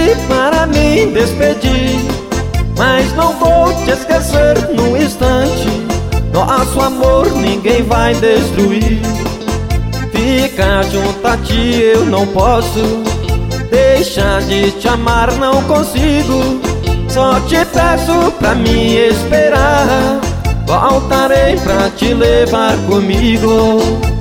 pedi para me despedir, mas não vou te esquecer num instante. Nosso amor ninguém vai destruir. Ficar junto a ti eu não posso, deixar de te amar não consigo. Só te peço pra me esperar, voltarei pra te levar comigo.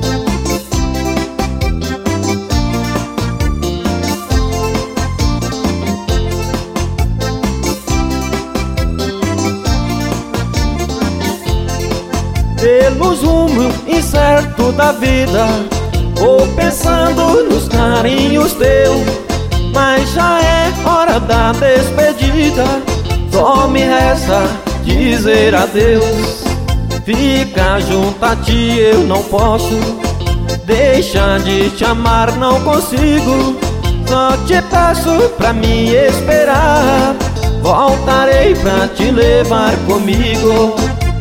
Pelos rumos incertos da vida, vou pensando nos carinhos teus, mas já é hora da despedida. Só me resta dizer adeus. Ficar junto a ti eu não posso, deixar de te amar não consigo. Só te peço pra me esperar, voltarei pra te levar comigo.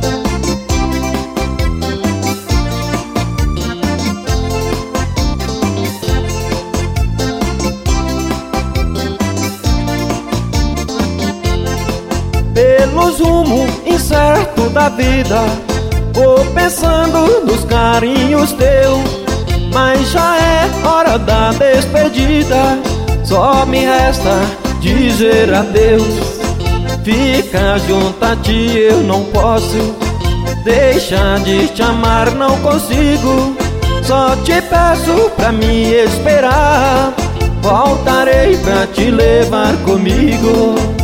Pelos rumos incertos da vida, vou pensando nos carinhos teus, mas já é hora da despedida. Só me resta dizer adeus. Ficar junto a ti eu não posso, deixar de te amar não consigo. Só te peço pra me esperar, voltarei pra te levar comigo.